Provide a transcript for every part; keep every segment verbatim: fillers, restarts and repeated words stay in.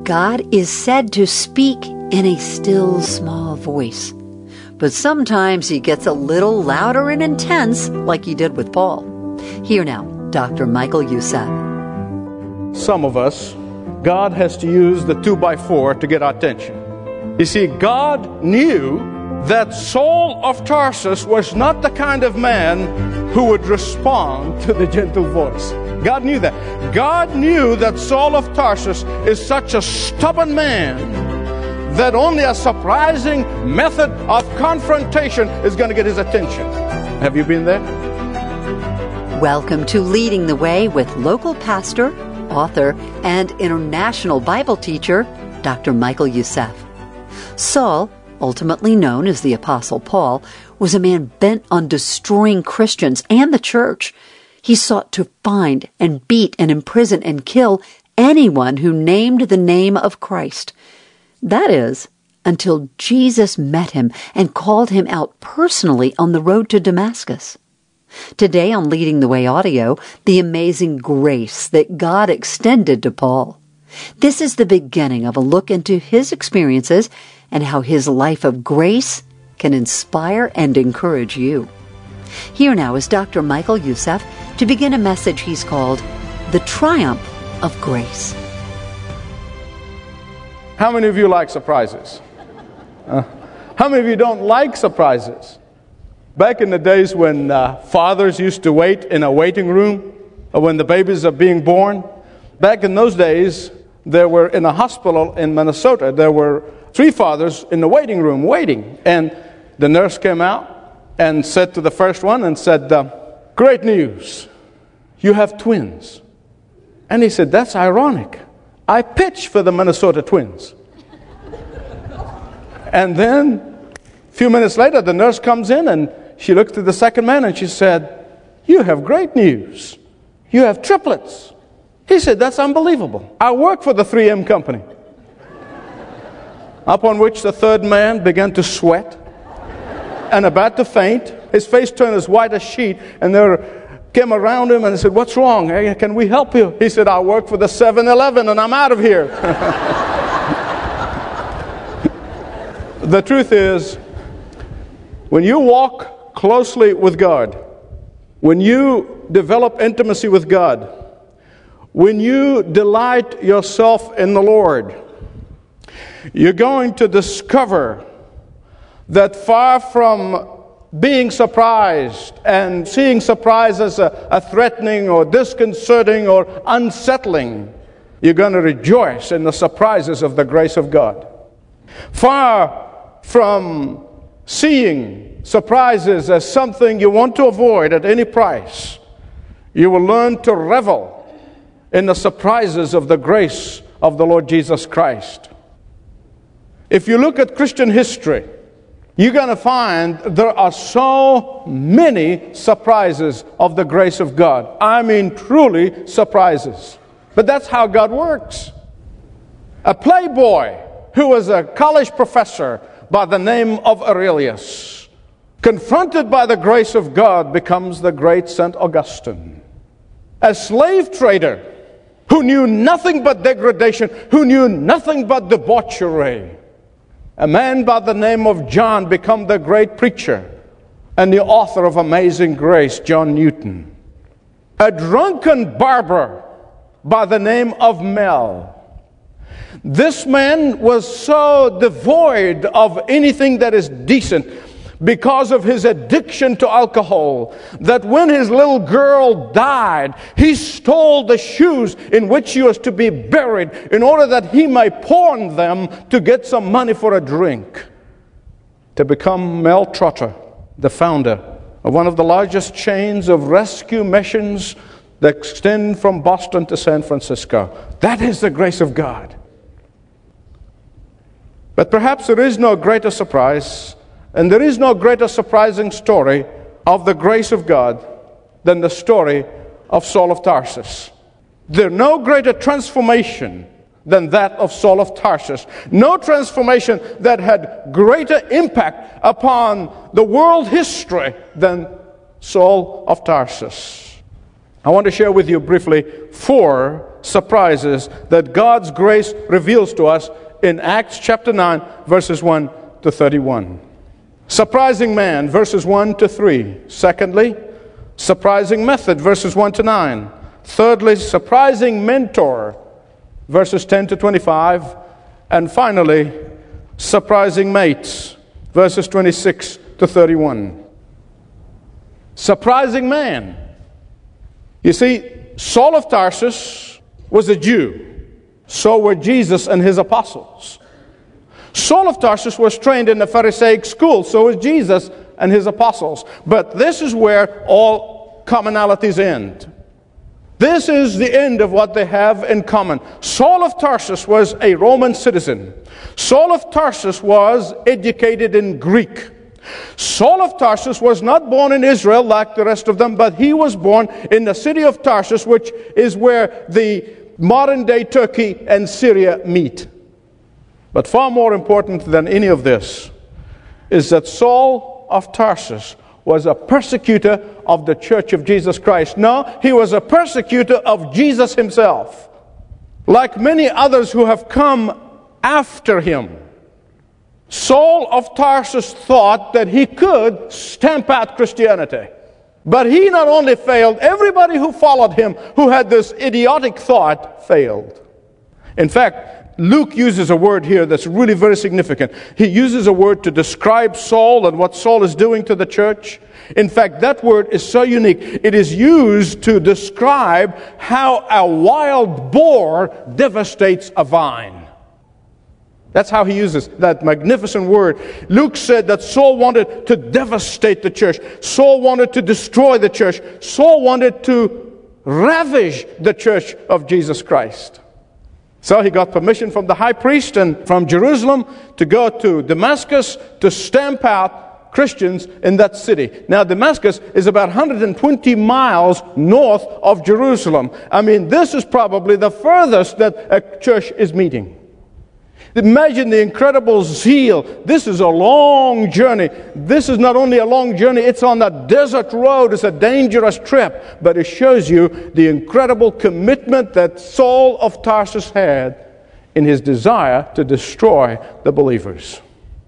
God is said to speak in a still small voice. But sometimes he gets a little louder and intense, like he did with Paul. Here now, Doctor Michael Youssef. Some of us, God has to use the two by four to get our attention. You see, God knew that Saul of Tarsus was not the kind of man who would respond to the gentle voice. God knew that. God knew that Saul of Tarsus is such a stubborn man that only a surprising method of confrontation is going to get his attention. Have you been there? Welcome to Leading the Way with local pastor, author, and international Bible teacher, Doctor Michael Youssef. Saul, ultimately known as the Apostle Paul, was a man bent on destroying Christians and the church. He sought to find and beat and imprison and kill anyone who named the name of Christ. That is, until Jesus met him and called him out personally on the road to Damascus. Today on Leading the Way Audio, the amazing grace that God extended to Paul. This is the beginning of a look into his experiences and how his life of grace can inspire and encourage you. Here now is Doctor Michael Youssef to begin a message he's called The Triumph of Grace. How many of you like surprises? Uh, how many of you don't like surprises? Back in the days when uh, fathers used to wait in a waiting room, or when the babies are being born, back in those days, there were in a hospital in Minnesota, there were three fathers in the waiting room waiting. And the nurse came out and said to the first one and said, uh, "Great news, you have twins." And he said, "That's ironic. I pitched for the Minnesota Twins." And then a few minutes later, the nurse comes in and she looked at the second man and she said, "You have great news. You have triplets." He said, "That's unbelievable. I work for the three M company." Upon which the third man began to sweat and about to faint. His face turned as white as sheet, and there came around him and they said, "What's wrong? Hey, can we help you?" He said, "I work for the seven eleven and I'm out of here." The truth is, when you walk closely with God, when you develop intimacy with God, when you delight yourself in the Lord, you're going to discover that far from being surprised and seeing surprise as a, a threatening or disconcerting or unsettling, you're going to rejoice in the surprises of the grace of God. Far from seeing surprises as something you want to avoid at any price, you will learn to revel in the surprises of the grace of the Lord Jesus Christ. If you look at Christian history, you're going to find there are so many surprises of the grace of God. I mean, truly surprises. But that's how God works. A playboy who was a college professor by the name of Aurelius, confronted by the grace of God, becomes the great Saint Augustine. A slave trader who knew nothing but degradation, who knew nothing but debauchery, a man by the name of John became the great preacher and the author of Amazing Grace, John Newton. A drunken barber by the name of Mel. This man was so devoid of anything that is decent because of his addiction to alcohol that when his little girl died, he stole the shoes in which she was to be buried in order that he might pawn them to get some money for a drink. To become Mel Trotter, the founder of one of the largest chains of rescue missions that extend from Boston to San Francisco. That is the grace of God. But perhaps there is no greater surprise, and there is no greater surprising story of the grace of God than the story of Saul of Tarsus. There's no greater transformation than that of Saul of Tarsus. No transformation that had greater impact upon the world history than Saul of Tarsus. I want to share with you briefly four surprises that God's grace reveals to us in Acts chapter nine, verses one to thirty-one. Surprising man, verses one to three. Secondly, surprising method, verses one to nine. Thirdly, surprising mentor, verses ten to twenty-five. And finally, surprising mates, verses twenty-six to thirty-one. Surprising man. You see, Saul of Tarsus was a Jew. So were Jesus and his apostles. Saul of Tarsus was trained in the Pharisaic school. So was Jesus and his apostles. But this is where all commonalities end. This is the end of what they have in common. Saul of Tarsus was a Roman citizen. Saul of Tarsus was educated in Greek. Saul of Tarsus was not born in Israel like the rest of them, but he was born in the city of Tarsus, which is where the modern-day Turkey and Syria meet. But far more important than any of this is that Saul of Tarsus was a persecutor of the church of Jesus Christ. No, he was a persecutor of Jesus himself. Like many others who have come after him, Saul of Tarsus thought that he could stamp out Christianity. But he not only failed, everybody who followed him, who had this idiotic thought, failed. In fact, Luke uses a word here that's really very significant. He uses a word to describe Saul and what Saul is doing to the church. In fact, that word is so unique. It is used to describe how a wild boar devastates a vine. That's how he uses that magnificent word. Luke said that Saul wanted to devastate the church. Saul wanted to destroy the church. Saul wanted to ravish the church of Jesus Christ. So he got permission from the high priest and from Jerusalem to go to Damascus to stamp out Christians in that city. Now, Damascus is about one hundred twenty miles north of Jerusalem. I mean, this is probably the furthest that a church is meeting. Imagine the incredible zeal. This is a long journey. This is not only a long journey, it's on a desert road. It's a dangerous trip. But it shows you the incredible commitment that Saul of Tarsus had in his desire to destroy the believers.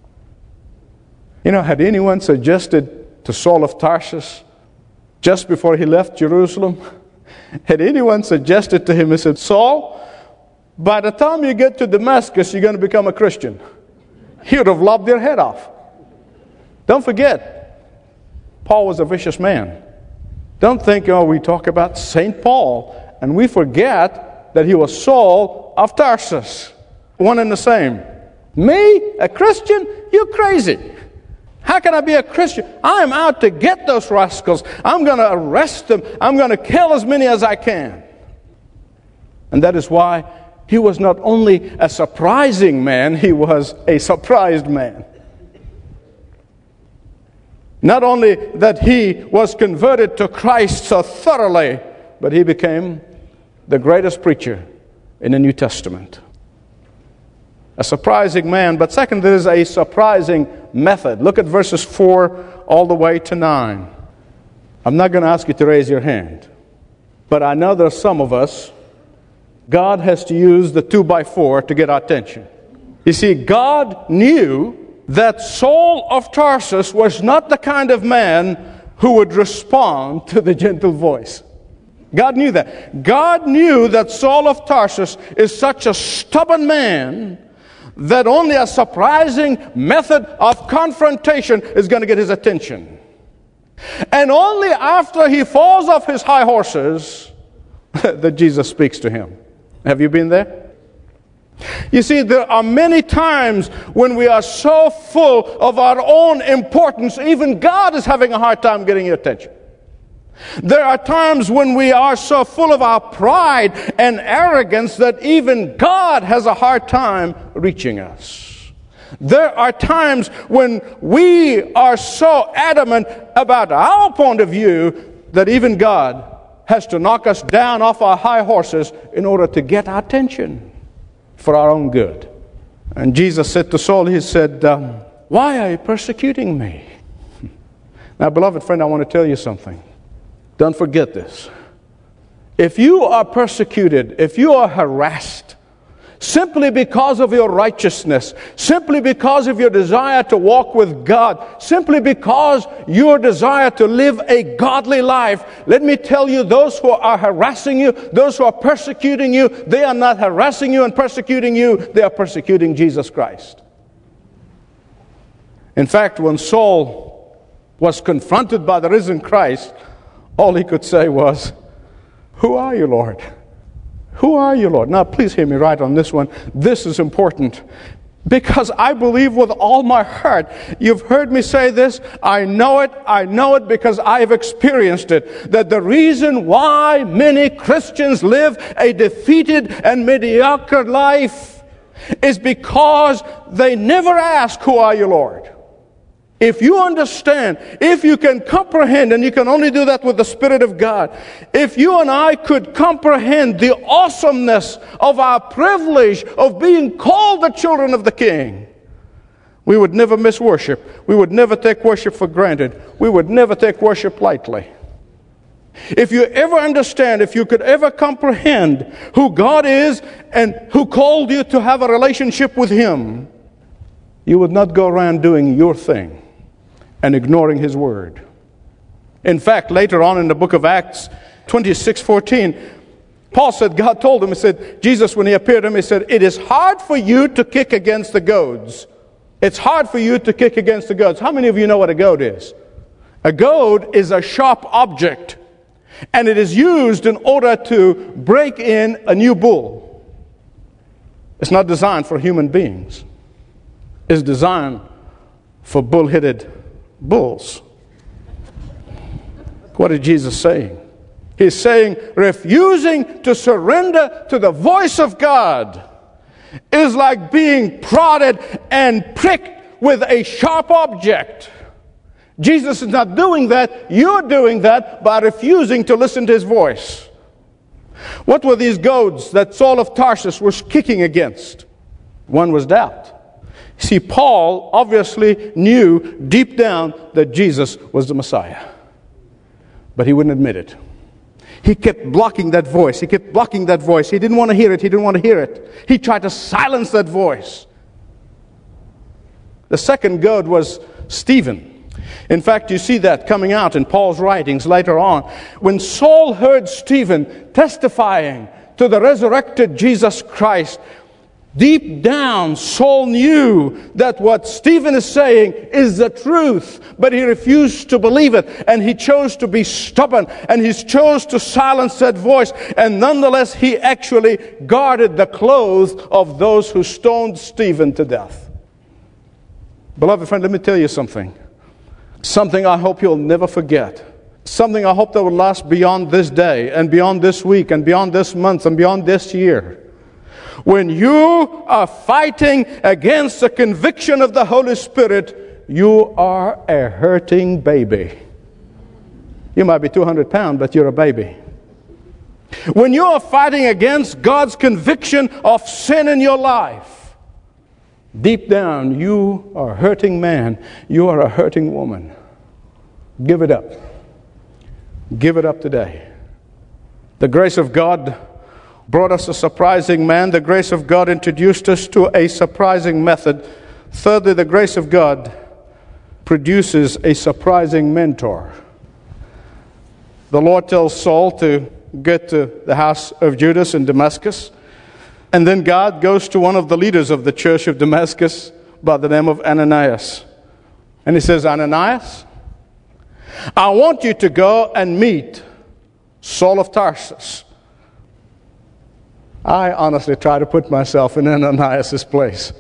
You know, had anyone suggested to Saul of Tarsus, just before he left Jerusalem, had anyone suggested to him, he said, Saul, by the time you get to Damascus, you're going to become a Christian. He would have lopped their head off. Don't forget, Paul was a vicious man. Don't think, oh, we talk about Saint Paul, and we forget that he was Saul of Tarsus. One and the same. Me, a Christian? You're crazy. How can I be a Christian? I'm out to get those rascals. I'm going to arrest them. I'm going to kill as many as I can. And that is why he was not only a surprising man, he was a surprised man. Not only that he was converted to Christ so thoroughly, but he became the greatest preacher in the New Testament. A surprising man, but second, there is a surprising method. Look at verses four all the way to nine. I'm not going to ask you to raise your hand, but I know there are some of us, God has to use the two by four to get our attention. You see, God knew that Saul of Tarsus was not the kind of man who would respond to the gentle voice. God knew that. God knew that Saul of Tarsus is such a stubborn man that only a surprising method of confrontation is going to get his attention. And only after he falls off his high horses that Jesus speaks to him. Have you been there? You see, there are many times when we are so full of our own importance, even God is having a hard time getting your attention. There are times when we are so full of our pride and arrogance that even God has a hard time reaching us. There are times when we are so adamant about our point of view that even God has to knock us down off our high horses in order to get our attention for our own good. And Jesus said to Saul, he said, um, why are you persecuting me? Now, beloved friend, I want to tell you something. Don't forget this. If you are persecuted, if you are harassed, simply because of your righteousness, simply because of your desire to walk with God, simply because your desire to live a godly life, let me tell you, those who are harassing you, those who are persecuting you, they are not harassing you and persecuting you, they are persecuting Jesus Christ. In fact, when Saul was confronted by the risen Christ, all he could say was, "Who are you, Lord? Who are you, Lord?" Now, please hear me right on this one. This is important, because I believe with all my heart. You've heard me say this. I know it. I know it because I've experienced it. That the reason why many Christians live a defeated and mediocre life is because they never ask, "Who are you, Lord?" If you understand, if you can comprehend, and you can only do that with the Spirit of God, if you and I could comprehend the awesomeness of our privilege of being called the children of the King, we would never miss worship. We would never take worship for granted. We would never take worship lightly. If you ever understand, if you could ever comprehend who God is and who called you to have a relationship with Him, you would not go around doing your thing and ignoring His word. In fact, later on in the book of Acts twenty-six fourteen, Paul said, God told him, he said, Jesus, when he appeared to him, he said, "It is hard for you to kick against the goads." It's hard for you to kick against the goads. How many of you know what a goad is? A goad is a sharp object, and it is used in order to break in a new bull. It's not designed for human beings. It's designed for bull-headed bulls. What is Jesus saying? He's saying refusing to surrender to the voice of God is like being prodded and pricked with a sharp object. Jesus is not doing that. You're doing that by refusing to listen to His voice. What were these goads that Saul of Tarsus was kicking against? One was doubt. See, Paul obviously knew deep down that Jesus was the Messiah, but he wouldn't admit it. He kept blocking that voice. He kept blocking that voice. He didn't want to hear it. He didn't want to hear it. He tried to silence that voice. The second goad was Stephen. In fact, you see that coming out in Paul's writings later on. When Saul heard Stephen testifying to the resurrected Jesus Christ, deep down, Saul knew that what Stephen is saying is the truth, but he refused to believe it, and he chose to be stubborn, and he chose to silence that voice, and nonetheless, he actually guarded the clothes of those who stoned Stephen to death. Beloved friend, let me tell you something. Something I hope you'll never forget. Something I hope that will last beyond this day, and beyond this week, and beyond this month, and beyond this year. When you are fighting against the conviction of the Holy Spirit, you are a hurting baby. You might be two hundred pounds, but you're a baby. When you are fighting against God's conviction of sin in your life, deep down you are a hurting man. You are a hurting woman. Give it up. Give it up today. The grace of God brought us a surprising man. The grace of God introduced us to a surprising method. Thirdly, the grace of God produces a surprising mentor. The Lord tells Saul to get to the house of Judas in Damascus. And then God goes to one of the leaders of the church of Damascus by the name of Ananias. And He says, "Ananias, I want you to go and meet Saul of Tarsus." I honestly try to put myself in Ananias' place.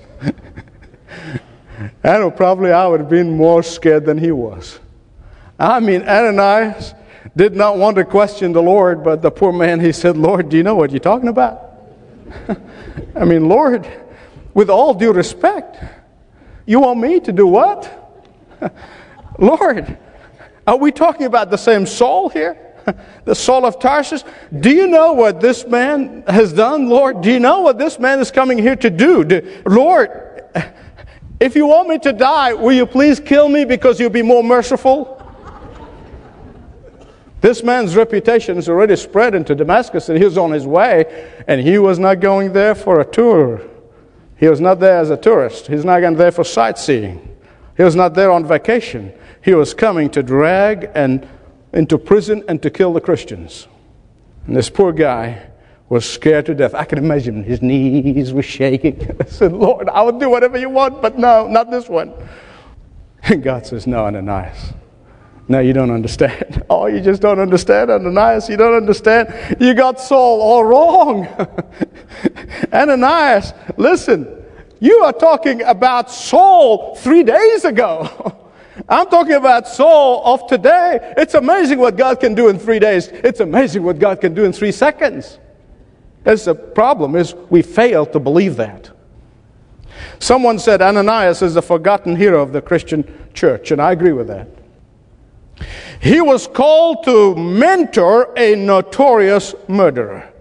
I know probably I would have been more scared than he was. I mean, Ananias did not want to question the Lord, but the poor man, he said, "Lord, do you know what you're talking about?" I mean, Lord, with all due respect, you want me to do what? Lord, are we talking about the same Saul here? The Saul of Tarsus? Do you know what this man has done, Lord? Do you know what this man is coming here to do? do Lord, if you want me to die, will you please kill me because you'll be more merciful? This man's reputation is already spread into Damascus, and he was on his way, and he was not going there for a tour. He was not there as a tourist. He's not going there for sightseeing. He was not there on vacation. He was coming to drag and into prison and to kill the Christians. And this poor guy was scared to death. I can imagine his knees were shaking. I said, Lord, I will do whatever you want, but no, not this one. And God says, no, Ananias. No, you don't understand. Oh, you just don't understand, Ananias. You don't understand. You got Saul all wrong. Ananias, listen, you are talking about Saul three days ago. I'm talking about Saul of today. It's amazing what God can do in three days. It's amazing what God can do in three seconds. That's the problem, is we fail to believe that. Someone said Ananias is the forgotten hero of the Christian church, and I agree with that. He was called to mentor a notorious murderer.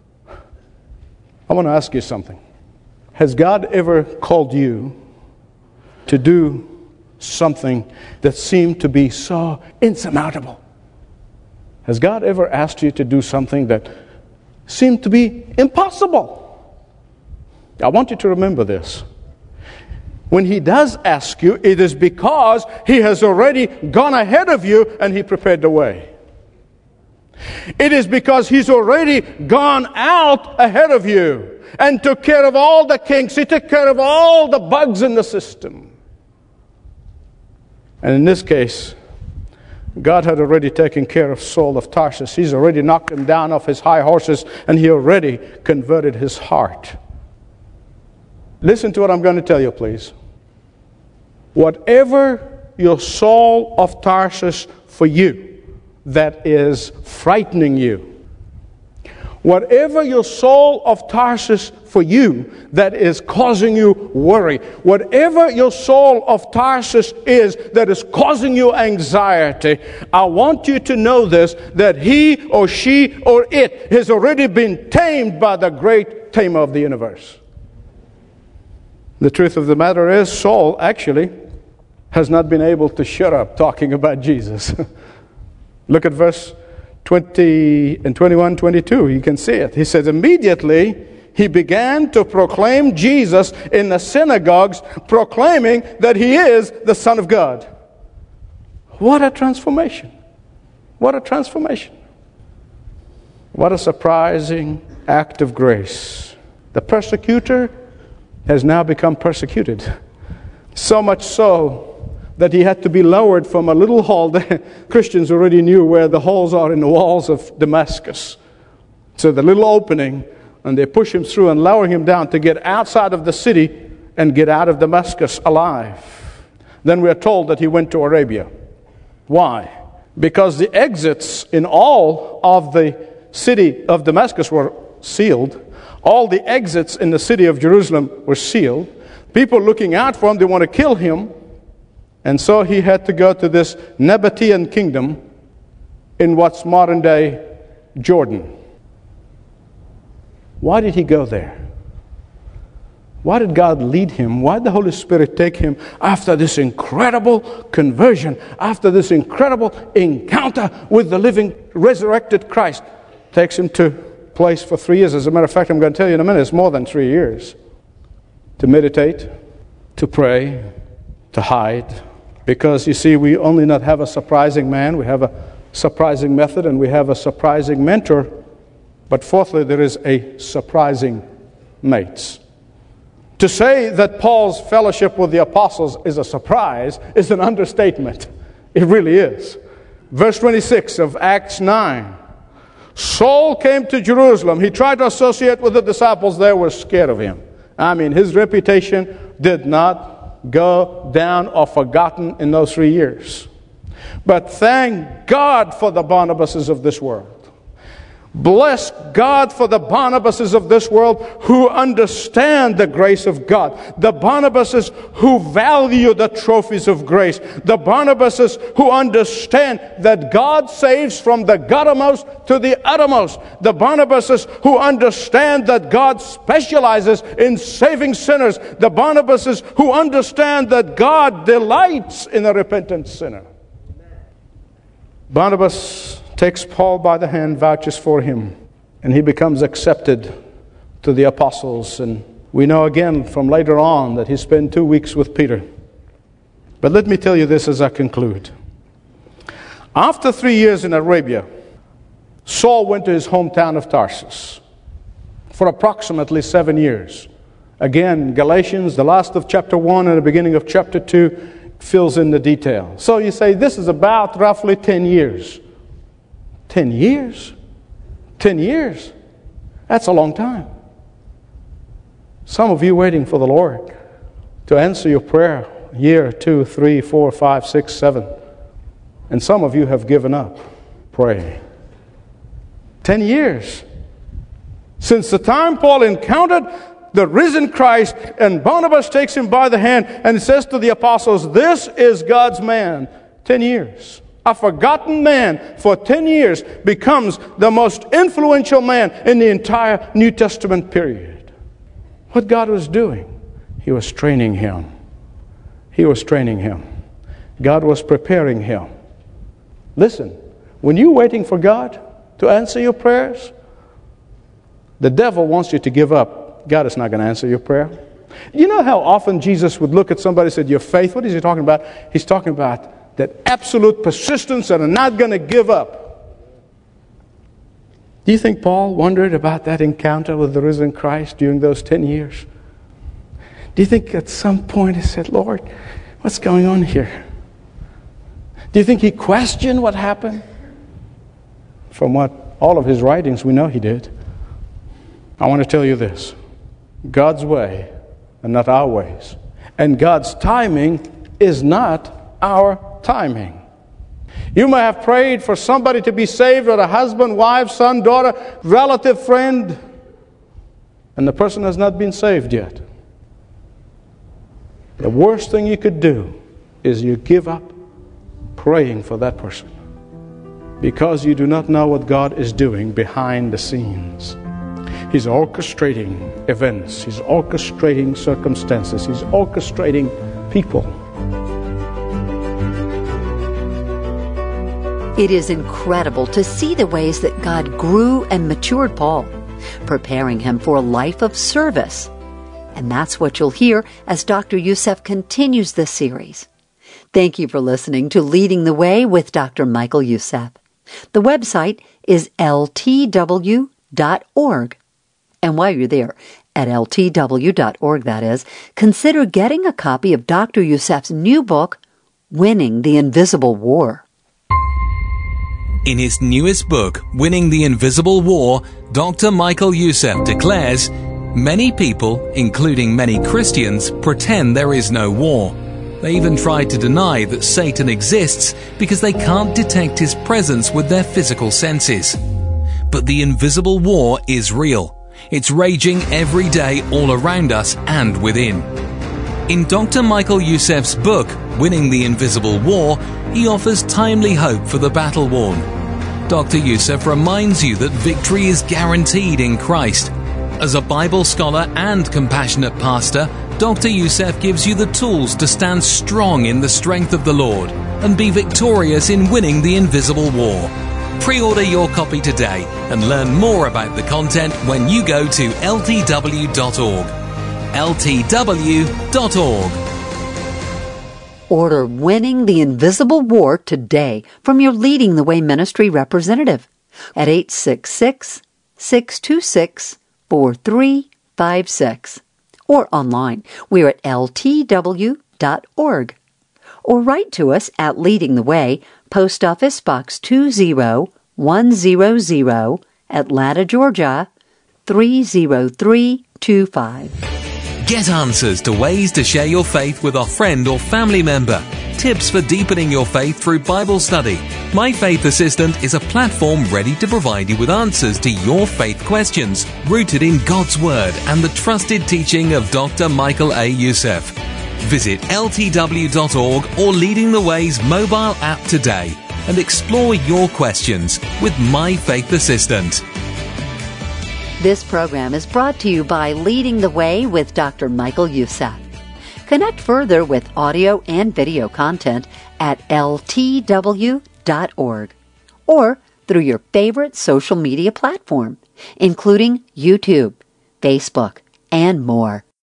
I want to ask you something. Has God ever called you to do something that seemed to be so insurmountable? Has God ever asked you to do something that seemed to be impossible? I want you to remember this. When He does ask you, it is because He has already gone ahead of you and He prepared the way. It is because He's already gone out ahead of you and took care of all the kinks. He took care of all the bugs in the system. And in this case, God had already taken care of Saul of Tarsus. He's already knocked him down off his high horses, and He already converted his heart. Listen to what I'm going to tell you, please. Whatever your Saul of Tarsus for you that is frightening you, whatever your Saul of Tarsus for you that is causing you worry, whatever your Saul of Tarsus is that is causing you anxiety, I want you to know this, that he or she or it has already been tamed by the great tamer of the universe. The truth of the matter is, Saul actually has not been able to shut up talking about Jesus. Look at verse twenty and twenty-one, twenty-two. You can see it. He says, immediately he began to proclaim Jesus in the synagogues, proclaiming that He is the Son of God. What a transformation. What a transformation. What a surprising act of grace. The persecutor has now become persecuted. So much so that he had to be lowered from a little hall. The Christians already knew where the holes are in the walls of Damascus. So the little opening, and they push him through and lower him down to get outside of the city and get out of Damascus alive. Then we are told that he went to Arabia. Why? Because the exits in all of the city of Damascus were sealed. All the exits in the city of Jerusalem were sealed. People looking out for him, they want to kill him. And so he had to go to this Nabatean kingdom in what's modern day Jordan. Why did he go there? Why did God lead him? Why did the Holy Spirit take him after this incredible conversion, after this incredible encounter with the living, resurrected Christ? Takes him to a place for three years. As a matter of fact, I'm going to tell you in a minute, it's more than three years. To meditate, to pray, to hide. Because, you see, we only not have a surprising man, we have a surprising method, and we have a surprising mentor. But fourthly, there is a surprising mates. To say that Paul's fellowship with the apostles is a surprise is an understatement. It really is. Verse twenty-six of Acts nine. Saul came to Jerusalem. He tried to associate with the disciples. They were scared of him. I mean, his reputation did not go down or forgotten in those three years. But thank God for the Barnabases of this world. Bless God for the Barnabases of this world who understand the grace of God. The Barnabases who value the trophies of grace. The Barnabases who understand that God saves from the guttermost to the uttermost. The Barnabases who understand that God specializes in saving sinners. The Barnabases who understand that God delights in a repentant sinner. Barnabas takes Paul by the hand, vouches for him, and he becomes accepted to the apostles. And we know again from later on that he spent two weeks with Peter. But let me tell you this as I conclude. After three years in Arabia, Saul went to his hometown of Tarsus for approximately seven years. Again, Galatians, the last of chapter one and the beginning of chapter two, fills in the detail. So you say, this is about roughly ten years. Ten years? Ten years? That's a long time. Some of you waiting for the Lord to answer your prayer. A year, two, three, four, five, six, seven. And some of you have given up praying. Ten years. Since the time Paul encountered the risen Christ, and Barnabas takes him by the hand and says to the apostles, this is God's man. Ten years. A forgotten man for ten years becomes the most influential man in the entire New Testament period. What God was doing, He was training him. He was training him. God was preparing him. Listen, when you're waiting for God to answer your prayers, the devil wants you to give up. God is not going to answer your prayer. You know how often Jesus would look at somebody and say, your faith, what is he talking about? He's talking about that absolute persistence and are not going to give up. Do you think Paul wondered about that encounter with the risen Christ during those ten years? Do you think at some point he said, Lord, what's going on here? Do you think he questioned what happened? From what all of his writings, we know he did. I want to tell you this. God's way and not our ways. And God's timing is not our timing. You may have prayed for somebody to be saved, or a husband, wife, son, daughter, relative, friend, and the person has not been saved yet. The worst thing you could do is you give up praying for that person, because you do not know what God is doing behind the scenes. He's orchestrating events. He's orchestrating circumstances. He's orchestrating people. It is incredible to see the ways that God grew and matured Paul, preparing him for a life of service. And that's what you'll hear as Doctor Youssef continues this series. Thank you for listening to Leading the Way with Doctor Michael Youssef. The website is L T W dot org. And while you're there, at L T W dot org, that is, consider getting a copy of Doctor Youssef's new book, Winning the Invisible War. In his newest book, Winning the Invisible War, Doctor Michael Youssef declares, many people, including many Christians, pretend there is no war. They even try to deny that Satan exists because they can't detect his presence with their physical senses. But the invisible war is real. It's raging every day all around us and within. In Doctor Michael Youssef's book, Winning the Invisible War, he offers timely hope for the battle-worn. Doctor Youssef reminds you that victory is guaranteed in Christ. As a Bible scholar and compassionate pastor, Doctor Youssef gives you the tools to stand strong in the strength of the Lord and be victorious in winning the invisible war. Pre-order your copy today and learn more about the content when you go to L T W dot org. L T W dot org. Order Winning the Invisible War today from your Leading the Way ministry representative at eight six six, six two six, four three five six or online. We're at L T W dot org. Or write to us at Leading the Way, Post Office Box two zero one zero zero, Atlanta, Georgia, three zero three two five. Get answers to ways to share your faith with a friend or family member. Tips for deepening your faith through Bible study. My Faith Assistant is a platform ready to provide you with answers to your faith questions, rooted in God's Word and the trusted teaching of Doctor Michael A. Youssef. Visit L T W dot org or Leading the Way's mobile app today and explore your questions with My Faith Assistant. This program is brought to you by Leading the Way with Doctor Michael Youssef. Connect further with audio and video content at L T W dot org or through your favorite social media platform, including YouTube, Facebook, and more.